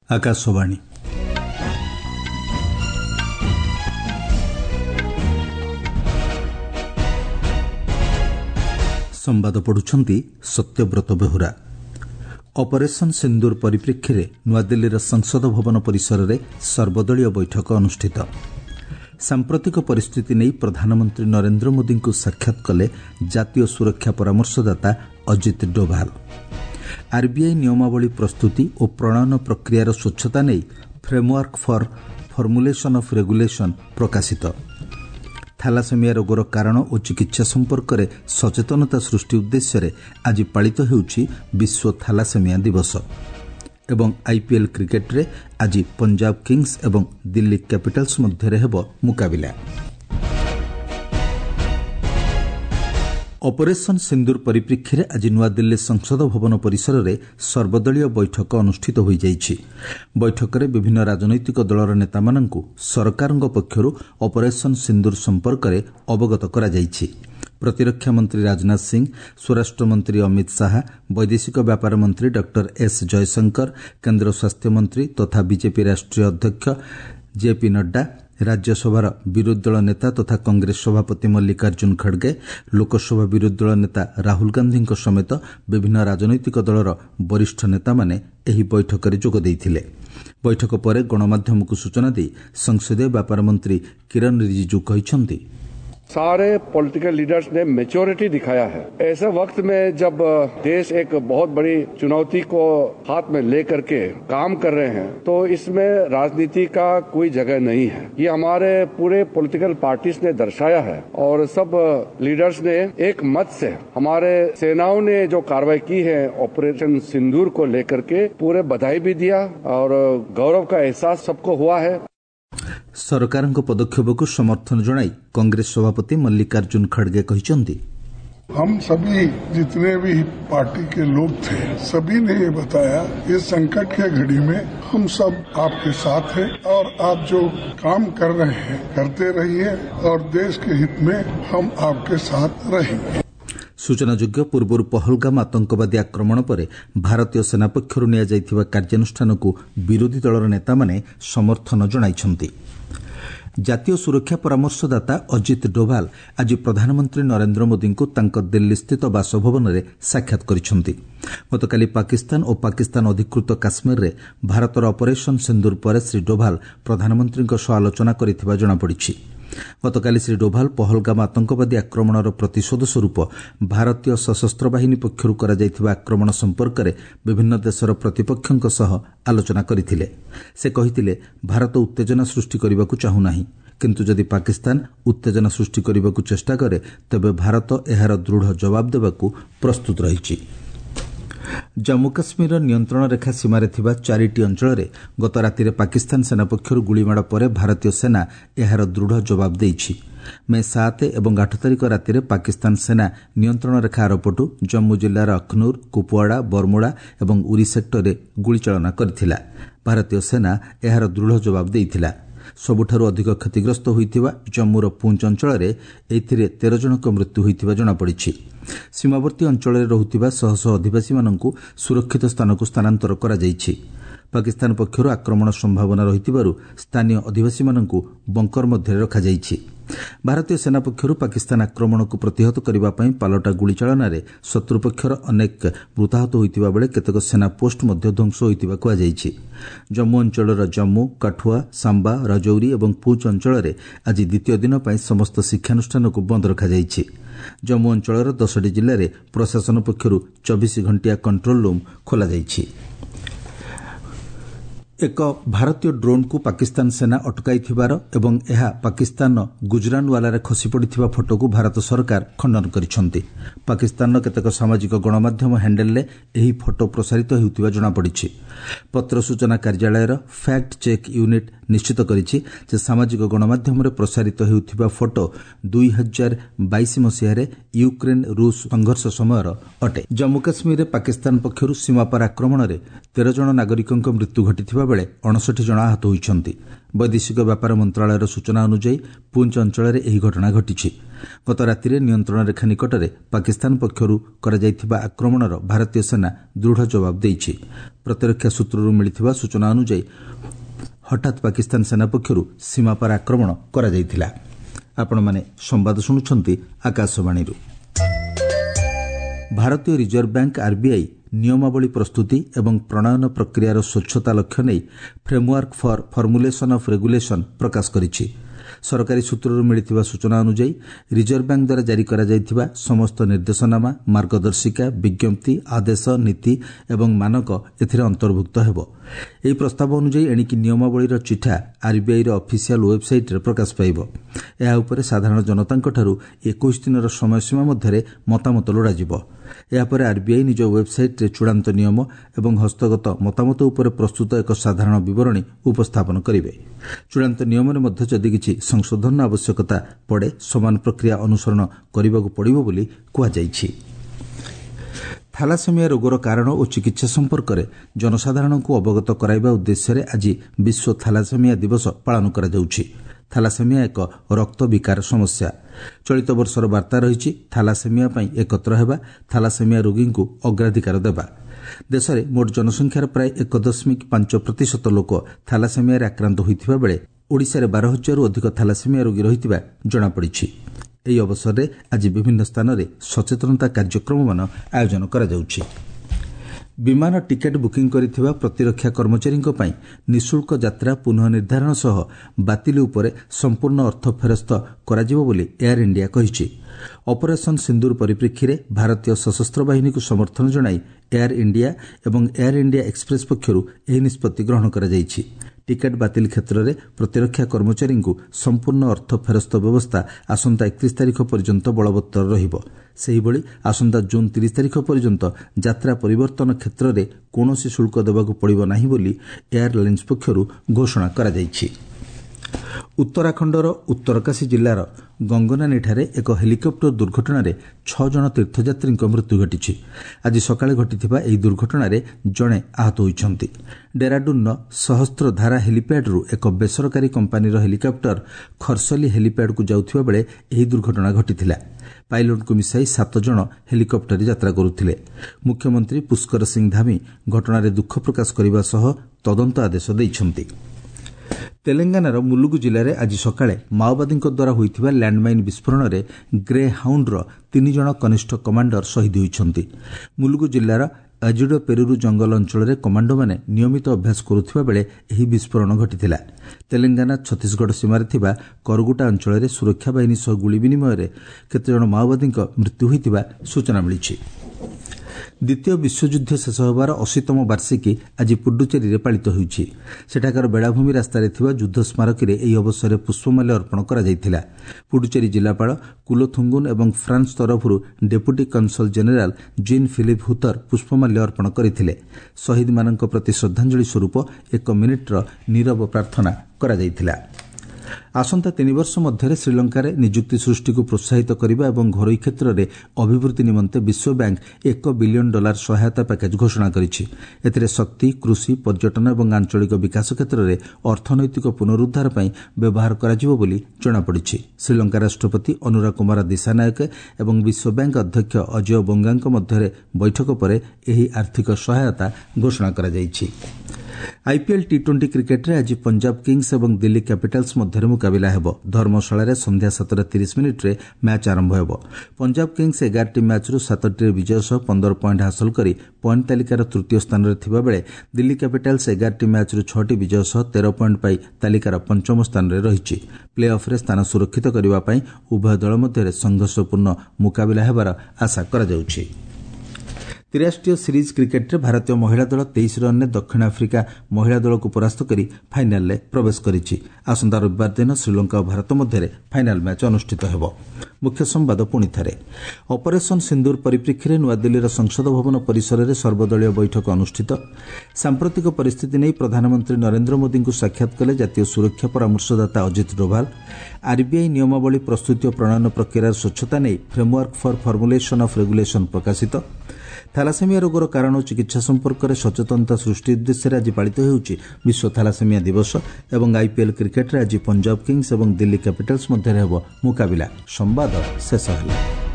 आकाशवाणी संवाद पढ़ुछंती सत्यव्रत बेहुरा। ऑपरेशन सिंदूर परिप्रेक्षी नुआदिल्लीर संसद भवन परिसर में सर्वदलीय बैठक अनुष्ठित। सांप्रतिक परिस्थिति नहीं प्रधानमंत्री नरेंद्र मोदी को साक्षात कले जातीय सुरक्षा परामर्शदाता अजित डोभाल। आरबीआई नियमावली प्रस्तुति और प्रणयन प्रक्रियार स्वच्छता नहीं framework for formulation of regulation प्रकाशित। थैलासेमिया रोगर कारण और चिकित्सा संपर्क में सचेतनता सृष्टि उद्देश्य आज पालित होउछि विश्व थैलासेमिया दिवस। एवं आईपीएल क्रिकेट रे आज पंजाब किंग्स एवं दिल्ली कैपिटल्स मध्य हेब मुकाबिला। ऑपरेशन सिंदूर परिप्रेक्षी आज नुआदिल्ली संसद भवन परिसर में सर्वदलीय बैठक अनुष्ठित हो जाइछि। बैठक में विभिन्न राजनैतिक दलर नेता मानंकु सरकारंग पक्षरु ऑपरेशन सिंदूर संपर्क में अवगत करा जाइछि। प्रतिरक्षा मंत्री राजनाथ सिंह, स्वराष्ट्र मंत्री अमित शाह, वैदेशिक व्यापार मंत्री डॉक्टर एस जयशंकर, केंद्र स्वास्थ्य मंत्री तथा बीजेपी राष्ट्रीय अध्यक्ष जेपी नड्डा, राज्यसभार विरोधी दल नेता तथा कांग्रेस सभापति मल्लिकार्जुन खड़गे, लोकसभा विरोधी दल नेता राहुल गांधी समेत विभिन्न राजनैतिक दलर वरिष्ठ नेता माने एही बैठक में जोग देइथिले। बैठक पर गणमाध्यम को सूचना दी संसदीय व्यापार मंत्री किरण रिजिजू कहिसंती सारे पॉलिटिकल लीडर्स ने मैच्योरिटी दिखाया है। ऐसे वक्त में जब देश एक बहुत बड़ी चुनौती को हाथ में लेकर के काम कर रहे हैं तो इसमें राजनीति का कोई जगह नहीं है। ये हमारे पूरे पॉलिटिकल पार्टीज ने दर्शाया है और सब लीडर्स ने एक मत से हमारे सेनाओं ने जो कार्रवाई की है ऑपरेशन सिंदूर को लेकर के पूरे बधाई भी दिया और गौरव का एहसास सबको हुआ है। सरकारଙ୍କ पदक्षेप को समर्थन जणाई कांग्रेस सभापति मल्लिकार्जुन खड़गे कहिसंती हम सभी जितने भी पार्टी के लोग थे सभी ने ये बताया इस संकट के घड़ी में हम सब आपके साथ हैं और आप जो काम कर रहे हैं करते रहिए और देश के हित में हम आपके साथ रहेंगे। सूचनायोग्य पूर्व पहलगाम आतंकवादी आक्रमण पर भारतीय सेना पक्षर नियाଯାଇଥିବା कार्यानुष्ठान को विरोधी दलर नेता माने समर्थन जणाइछंती। जातीय सुरक्षा परामर्शदाता अजित डोभाल आज प्रधानमंत्री नरेंद्र मोदी को तांकर दिल्ली स्थित बासभवन में साक्षात करिसंती। गतकाली पाकिस्तान और पाकिस्तान अधिकृत काश्मीर रे भारतर ऑपरेशन सिंदूर पर श्री डोभाल प्रधानमंत्री सह आलोचना करिथिबा जणापड़िछि। गतकाली श्री डोभाल पहलगाम आतंकवादी आक्रमणर प्रतिशोध स्वरूप भारतीय सशस्त्र बाहिनी पक्षरु करा जायथिबा आक्रमण संपर्क में विभिन्न देशर प्रतिपक्षक सह आलोचना करथिले। से कहिथिले भारत उत्तेजना सृष्टि करबाकू चाहुनाही, किंतु जदि पाकिस्तान उत्तेजना सृष्टि करबाकू चेष्टा करे तेबे भारत एहार दृढ़ जवाब देबाकू प्रस्तुत रहिछि। जम्मू काश्मीर नियंत्रण रेखा सीमार थिबा 4टी अंचल में गत राति पाकिस्तान सेना पक्षर गुलीमाड़ पर भारतीय सेना एहार दृढ़ जवाब देइछि। मे 7 और 8 तारिख राति पाकिस्तान सेना नियंत्रण रेखा आरपटू जम्मू जिलार अखनूर, कुपवाड़ा, बरमुड़ा और उरी सेक्टर में गुलीचालना करथिला। भारतीय सेना एहार दृढ़ जवाब देइथिला। सबुठारु अधिक क्षतिग्रस्त होइथिबा जम्मूर पूंछ अंचल में एथिरे 13 जनक मृत्यु होइथिबा जणापड़िछि। सीमावर्ती अंचल में रहुथिबा शह शह अधिवासी मानंकु सुरक्षित स्थान को स्थानांतर करा जाइछि। पाकिस्तान पक्षरु आक्रमण संभावना रहिथिबारु स्थानीय अधिवासी मानंकु बंकर मध्य रखा जाइछि। भारतीय सेना पक्षरु पाकिस्तान आक्रमण को प्रतिहत करबा पई पालटा गुलीचालना रे शत्रु पक्षर अनेक मृताहत होइतिबा बेले केतेक सेना पोस्ट मध्य ध्वंस होइतिबा कुआ जाइछि। जम्मू अंचलर जम्मू, काठुआ, सांबा, राजौरी और पूंछ अंचल में आज द्वितीय दिन पर समस्त शिक्षानुष्ठान को बंद रखा जाइछि। जम्मू अंचलर 10टी जिले में प्रशासन पक्षरु 24 घंटिया कंट्रोल रूम खोला जाइछि। एक भारतीय ड्रोन को पाकिस्तान सेना अटकाइथिबार एवं यह पाकिस्तान गुजरानवाला खसी पड़िथिबा फोटो को भारत सरकार खंडन करिसंती। पाकिस्तान केतेक सामाजिक गणमाध्यम हैंडल ले एही फोटो प्रसारित हेउथिबा जणा पड़िछि। पत्र सूचना कार्यालयर फैक्ट चेक यूनिट निश्चित करिछि जे सामाजिक गणमाध्यम रे प्रसारित हेउथिबा फोटो 2022 मसिहारे यूक्रेन रूस संघर्ष समयर अटे। जम्मू काश्मीर रे पाकिस्तान पक्षरु सीमापार आक्रमण रे 13 जन नागरिकक मृत्यु घटिथिबा ବେଳେ 59 ଜଣ ଆହତ ହୋଇଛନ୍ତି। ବୈଦେଶିକ ବ୍ୟାପାର ମନ୍ତ୍ରଣାଳୟର ସୂଚନା ଅନୁଯାୟୀ ପୁଞ୍ଚ ଅଞ୍ଚଳରେ ଏହି ଘଟଣା ଘଟିଛି। ଗତ ରାତିରେ ନିୟନ୍ତ୍ରଣ ରେଖା ନିକଟରେ ପାକିସ୍ତାନ ପକ୍ଷରୁ କରାଯାଇଥିବା ଆକ୍ରମଣର ଭାରତୀୟ ସେନା ଦୃଢ଼ ଜବାବ ଦେଇଛି। ପ୍ରତିରକ୍ଷା ସୂତ୍ରରୁ ମିଳିଥିବା ସୂଚନା ଅନୁଯାୟୀ ହଠାତ୍ ପାକିସ୍ତାନ ସେନା ପକ୍ଷରୁ ସୀମାପାର ଆକ୍ରମଣ କରାଯାଇଥିଲା। ଆପଣମାନେ ସମ୍ବାଦ ଶୁଣୁଛନ୍ତି ଆକାଶବାଣୀରୁ। ଭାରତୀୟ ରିଜର୍ଭ ବ୍ୟାଙ୍କ ଆର୍ବିଆଇ ନିୟମାବଳୀ ପ୍ରସ୍ତୁତି ଏବଂ ପ୍ରଣୟନ ପ୍ରକ୍ରିୟାର ସ୍ୱଚ୍ଛତା ଲକ୍ଷ୍ୟ ନେଇ framework for formulation of regulation ପ୍ରକାଶ କରିଛି। ସରକାରୀ ସୂତ୍ରରୁ ମିଳିଥିବା ସୂଚନା ଅନୁଯାୟୀ ରିଜର୍ଭ ବ୍ୟାଙ୍କ ଦ୍ୱାରା ଜାରି କରାଯାଇଥିବା ସମସ୍ତ ନିର୍ଦ୍ଦେଶନାମା, ମାର୍ଗଦର୍ଶିକା, ବିଜ୍ଞପ୍ତି, ଆଦେଶ, ନୀତି ଏବଂ ମାନକ ଏଥିରେ ଅନ୍ତର୍ଭୁକ୍ତ ହେବ। ଏହି ପ୍ରସ୍ତାବ ଅନୁଯାୟୀ ଏଣିକି ନିୟମାବଳୀର ଚିଠା ଆର୍ବିଆଇର ଅଫିସିଆଲ ୱେବ୍ସାଇଟ୍ରେ ପ୍ରକାଶ ପାଇବ। ଏହା ଉପରେ ସାଧାରଣ ଜନତାଙ୍କଠାରୁ 21 ଦିନର ସମୟସୀମା ମଧ୍ୟରେ ମତାମତ ଲୋଡ଼ାଯିବ। ଏହାପରେ ଆର୍ବିଆଇ ନିଜ ୱେବ୍ସାଇଟ୍ରେ ଚୂଡ଼ାନ୍ତ ନିୟମ ଏବଂ ହସ୍ତଗତ ମତାମତ ଉପରେ ପ୍ରସ୍ତୁତ ଏକ ସାଧାରଣ ବିବରଣୀ ଉପସ୍ଥାପନ କରିବେ। ଚୂଡ଼ାନ୍ତ ନିୟମରେ ମଧ୍ୟ ଯଦି କିଛି ସଂଶୋଧନର ଆବଶ୍ୟକତା ପଡ଼େ ସମାନ ପ୍ରକ୍ରିୟା ଅନୁସରଣ କରିବାକୁ ପଡ଼ିବ ବୋଲି କୁହାଯାଇଛି। ଥାଲାସେମିଆ ରୋଗର କାରଣ ଓ ଚିକିତ୍ସା ସମ୍ପର୍କରେ ଜନସାଧାରଣଙ୍କୁ ଅବଗତ କରାଇବା ଉଦ୍ଦେଶ୍ୟରେ ଆଜି ବିଶ୍ୱ ଥାଲାସେମିଆ ଦିବସ ପାଳନ କରାଯାଉଛି। ଥାଲାସେମିଆ ଏକ ରକ୍ତ ବିକାର ସମସ୍ୟା। ଚଳିତ ବର୍ଷର ବାର୍ତ୍ତା ରହିଛି ଥାଲାସେମିଆ ପାଇଁ ଏକତ୍ର ହେବା, ଥାଲାସେମିଆ ରୋଗୀଙ୍କୁ ଅଗ୍ରାଧିକାର ଦେବା। ଦେଶରେ ମୋଟ ଜନସଂଖ୍ୟାର ପ୍ରାୟ 1.5% ଲୋକ ଥାଲାସେମିଆରେ ଆକ୍ରାନ୍ତ ହୋଇଥିବା ବେଳେ ଓଡ଼ିଶାରେ 12,000ରୁ ଅଧିକ ଥାଲାସେମିଆ ରୋଗୀ ରହିଥିବା ଜଣାପଡ଼ିଛି। ଏହି ଅବସରରେ ଆଜି ବିଭିନ୍ନ ସ୍ଥାନରେ ସଚେତନତା କାର୍ଯ୍ୟକ୍ରମମାନ ଆୟୋଜନ କରାଯାଉଛି। ବିମାନ ଟିକେଟ୍ ବୁକିଂ କରିଥିବା ପ୍ରତିରକ୍ଷା କର୍ମଚାରୀଙ୍କ ପାଇଁ ନିଃଶୁଳ୍କ ଯାତ୍ରା ପୁନଃ ନିର୍ଦ୍ଧାରଣ ସହ ବାତିଲ ଉପରେ ସମ୍ପୂର୍ଣ୍ଣ ଅର୍ଥ ଫେରସ୍ତ କରାଯିବ ବୋଲି ଏୟାର ଇଣ୍ଡିଆ କହିଛି। ଅପରେସନ ସିନ୍ଦୁର ପରିପ୍ରେକ୍ଷୀରେ ଭାରତୀୟ ସଶସ୍ତ୍ର ବାହିନୀକୁ ସମର୍ଥନ ଜଣାଇ ଏୟାର ଇଣ୍ଡିଆ ଏବଂ ଏୟାର ଇଣ୍ଡିଆ ଏକ୍ସପ୍ରେସ୍ ପକ୍ଷରୁ ଏହି ନିଷ୍ପତ୍ତି ଗ୍ରହଣ କରାଯାଇଛି। ଟିକେଟ୍ ବାତିଲ କ୍ଷେତ୍ରରେ ପ୍ରତିରକ୍ଷା କର୍ମଚାରୀଙ୍କୁ ସମ୍ପୂର୍ଣ୍ଣ ଅର୍ଥ ଫେରସ୍ତ ବ୍ୟବସ୍ଥା ଆସନ୍ତା 31 ତାରିଖ ପର୍ଯ୍ୟନ୍ତ ବଳବତ୍ତର ରହିବ। ସେହିଭଳି ଆସନ୍ତା ଜୁନ୍ 30 ତାରିଖ ପର୍ଯ୍ୟନ୍ତ ଯାତ୍ରା ପରିବର୍ତ୍ତନ କ୍ଷେତ୍ରରେ କୌଣସି ଶୁଳ୍କ ଦେବାକୁ ପଡ଼ିବ ନାହିଁ ବୋଲି ଏୟାରଲାଇନ୍ସ ପକ୍ଷରୁ ଘୋଷଣା କରାଯାଇଛି। ଉତ୍ତରାଖଣ୍ଡର ଉତ୍ତରକାଶୀ ଜିଲ୍ଲାର ଗଙ୍ଗନାନୀଠାରେ ଏକ ହେଲିକପ୍ଟର ଦୁର୍ଘଟଣାରେ 6 ଜଣ ତୀର୍ଥଯାତ୍ରୀଙ୍କ ମୃତ୍ୟୁ ଘଟିଛି। ଆଜି ସକାଳେ ଘଟିଥିବା ଏହି ଦୁର୍ଘଟଣାରେ ଜଣେ ଆହତ ହୋଇଛନ୍ତି। ଡେରାଡୁନ୍ର ସହସ୍ରଧାରା ହେଲିପ୍ୟାଡ୍ରୁ ଏକ ବେସରକାରୀ କମ୍ପାନୀର ହେଲିକପ୍ଟର ଖରସଲି ହେଲିପ୍ୟାଡ୍କୁ ଯାଉଥିବା ବେଳେ ଏହି ଦୁର୍ଘଟଣା ଘଟିଥିଲା। ପାଇଲଟଙ୍କୁ ମିଶାଇ 7 ଜଣ ହେଲିକପ୍ଟରରେ ଯାତ୍ରା କରୁଥିଲେ। ମୁଖ୍ୟମନ୍ତ୍ରୀ ପୁଷ୍କର ସିଂ ଧାମୀ ଘଟଣାରେ ଦୁଃଖ ପ୍ରକାଶ କରିବା ସହ ତଦନ୍ତ ଆଦେଶ ଦେଇଛନ୍ତି। ତେଲେଙ୍ଗାନାର ମୁଲୁଗୁ ଜିଲ୍ଲାରେ ଆଜି ସକାଳେ ମାଓବାଦୀଙ୍କ ଦ୍ୱାରା ହୋଇଥିବା ଲ୍ୟାଣ୍ଡମାଇନ୍ ବିସ୍ଫୋରଣରେ ଗ୍ରେ ହାଉଣ୍ଡର 3 ଜଣ କନିଷ୍ଠ କମାଣ୍ଡର ଶହୀଦ ହୋଇଛନ୍ତି। ମୁଲୁଗୁ ଜିଲ୍ଲାର ଆଜିଡୋ ପେରୁରୁ ଜଙ୍ଗଲ ଅଞ୍ଚଳରେ କମାଣ୍ଡୋମାନେ ନିୟମିତ ଅଭ୍ୟାସ କରୁଥିବା ବେଳେ ଏହି ବିସ୍ଫୋରଣ ଘଟିଥିଲା। ତେଲେଙ୍ଗାନା ଛତିଶଗଡ଼ ସୀମାରେ ଥିବା କରଗୁଟା ଅଞ୍ଚଳରେ ସୁରକ୍ଷା ବାହିନୀ ସହ ଗୁଳି ବିନିମୟରେ କେତେଜଣ ମାଓବାଦୀଙ୍କ ମୃତ୍ୟୁ ହୋଇଥିବା ସୂଚନା ମିଳିଛି। ଦ୍ୱିତୀୟ ବିଶ୍ୱଯୁଦ୍ଧ ଶେଷ ହେବାର 80ତମ ବାର୍ଷିକୀ ଆଜି ପୁଡୁଚେରୀରେ ପାଳିତ ହେଉଛି। ସେଠାକାର ବେଳାଭୂମି ରାସ୍ତାରେ ଥିବା ଯୁଦ୍ଧ ସ୍ମାରକୀରେ ଏହି ଅବସରରେ ପୁଷ୍ପମାଲ୍ୟ ଅର୍ପଣ କରାଯାଇଥିଲା। ପୁଡୁଚେରୀ ଜିଲ୍ଲାପାଳ କୁଲୋଥୁଙ୍ଗୁନ୍ ଏବଂ ଫ୍ରାନ୍ସ ତରଫରୁ deputy consul general Jean Philippe ହୁତର ପୁଷ୍ପମାଲ୍ୟ ଅର୍ପଣ କରିଥିଲେ। ଶହୀଦମାନଙ୍କ ପ୍ରତି ଶ୍ରଦ୍ଧାଞ୍ଜଳି ସ୍ୱରୂପ 1 ମିନିଟ୍ର ନୀରବ ପ୍ରାର୍ଥନା କରାଯାଇଥିଲା। ଆସନ୍ତା 3 ବର୍ଷ ମଧ୍ୟରେ ଶ୍ରୀଲଙ୍କାରେ ନିଯୁକ୍ତି ସୃଷ୍ଟିକୁ ପ୍ରୋତ୍ସାହିତ କରିବା ଏବଂ ଘରୋଇ କ୍ଷେତ୍ରରେ ଅଭିବୃଦ୍ଧି ନିମନ୍ତେ ବିଶ୍ୱ ବ୍ୟାଙ୍କ $1 ବିଲିୟନ ସହାୟତା ପ୍ୟାକେଜ ଘୋଷଣା କରିଛି। ଏଥିରେ ଶକ୍ତି, କୃଷି, ପର୍ଯ୍ୟଟନ ଏବଂ ଆଞ୍ଚଳିକ ବିକାଶ କ୍ଷେତ୍ରରେ ଅର୍ଥନୈତିକ ପୁନରୁଦ୍ଧାର ପାଇଁ ବ୍ୟବହାର କରାଯିବ ବୋଲି ଜଣାପଡ଼ିଛି। ଶ୍ରୀଲଙ୍କା ରାଷ୍ଟ୍ରପତି ଅନୁରା କୁମାର ଦିଶାନାୟକେ ଏବଂ ବିଶ୍ୱ ବ୍ୟାଙ୍କ ଅଧ୍ୟକ୍ଷ ଅଜୟ ବୋଙ୍ଗାଙ୍କ ମଧ୍ୟରେ ବୈଠକ ପରେ ଏହି ଆର୍ଥିକ ସହାୟତା ଘୋଷଣା କରାଯାଇଛି। ଆଇପିଏଲ୍ ଟି20 କ୍ରିକେଟରେ ଆଜି ପଞ୍ଜାବ କିଙ୍ଗସ୍ ଏବଂ ଦିଲ୍ଲୀ କ୍ୟାପିଟାଲ୍ସ ମଧ୍ୟରେ ମୁକାବିଲା ହେବ। ଧର୍ମଶାଳାରେ ସନ୍ଧ୍ୟା 7:30 ମ୍ୟାଚ୍ ଆରମ୍ଭ ହେବ। ପଞ୍ଜାବ କିଙ୍ଗସ୍ 11ଟି ମ୍ୟାଚ୍ରୁ 7ଟିରେ ବିଜୟ ସହ 15 ପଏଣ୍ଟ ହାସଲ କରି ପଏଣ୍ଟ ତାଲିକାର ତୃତୀୟ ସ୍ଥାନରେ ଥିବାବେଳେ ଦିଲ୍ଲୀ କ୍ୟାପିଟାଲ୍ସ 11ଟି ମ୍ୟାଚ୍ରୁ 6ଟି ବିଜୟ ସହ 13 ପଏଣ୍ଟ ପାଇ ତାଲିକାର ପଞ୍ଚମ ସ୍ଥାନରେ ରହିଛି। ପ୍ଲେ ଅଫ୍ରେ ସ୍ଥାନ ସୁରକ୍ଷିତ କରିବା ପାଇଁ ଉଭୟ ଦଳ ମଧ୍ୟରେ ସଂଘର୍ଷପୂର୍ଣ୍ଣ ମୁକାବିଲା ହେବାର ଆଶା କରାଯାଉଛି। ତ୍ରିରାଷ୍ଟ୍ରୀୟ ସିରିଜ୍ କ୍ରିକେଟରେ ଭାରତୀୟ ମହିଳା ଦଳ 23 ରନ୍ରେ ଦକ୍ଷିଣ ଆଫ୍ରିକା ମହିଳା ଦଳକୁ ପରାସ୍ତ କରି ଫାଇନାଲରେ ପ୍ରବେଶ କରିଛି। ଆସନ୍ତା ରବିବାର ଦିନ ଶ୍ରୀଲଙ୍କା ଓ ଭାରତ ମଧ୍ୟରେ ଫାଇନାଲ ମ୍ୟାଚ୍ ଅନୁଷ୍ଠିତ ହେବ। ମୁଖ୍ୟ ସମ୍ବାଦ ପୁଣିଥରେ। ଅପରେସନ ସିନ୍ଦୁର ପରିପ୍ରେକ୍ଷୀରେ ନୂଆଦିଲ୍ଲୀର ସଂସଦ ଭବନ ପରିସରରେ ସର୍ବଦଳୀୟ ବୈଠକ ଅନୁଷ୍ଠିତ। ସାମ୍ପ୍ରତିକ ପରିସ୍ଥିତି ନେଇ ପ୍ରଧାନମନ୍ତ୍ରୀ ନରେନ୍ଦ୍ର ମୋଦିଙ୍କୁ ସାକ୍ଷାତ କଲେ ଜାତୀୟ ସୁରକ୍ଷା ପରାମର୍ଶଦାତା ଅଜିତ ଡୋଭାଲ। ଆର୍ବିଆଇ ନିୟମାବଳୀ ପ୍ରସ୍ତୁତି ଓ ପ୍ରଣୟନ ପ୍ରକ୍ରିୟାର ସ୍ୱଚ୍ଛତା ନେଇ framework for formulation of regulation ପ୍ରକାଶିତ। ଥାଲାସେମିଆ ରୋଗର କାରଣ ଓ ଚିକିତ୍ସା ସମ୍ପର୍କରେ ସଚେତନତା ସୃଷ୍ଟି ଉଦ୍ଦେଶ୍ୟରେ ଆଜି ପାଳିତ ହେଉଛି ବିଶ୍ୱ ଥାଲାସେମିଆ ଦିବସ ଏବଂ ଆଇପିଏଲ୍ କ୍ରିକେଟରେ ଆଜି ପଞ୍ଜାବ କିଙ୍ଗ୍ସ ଏବଂ ଦିଲ୍ଲୀ କ୍ୟାପିଟାଲ୍ସ ମଧ୍ୟରେ ହେବ ମୁକାବିଲା। ସମ୍ବାଦ ଶେଷ ହେଲା।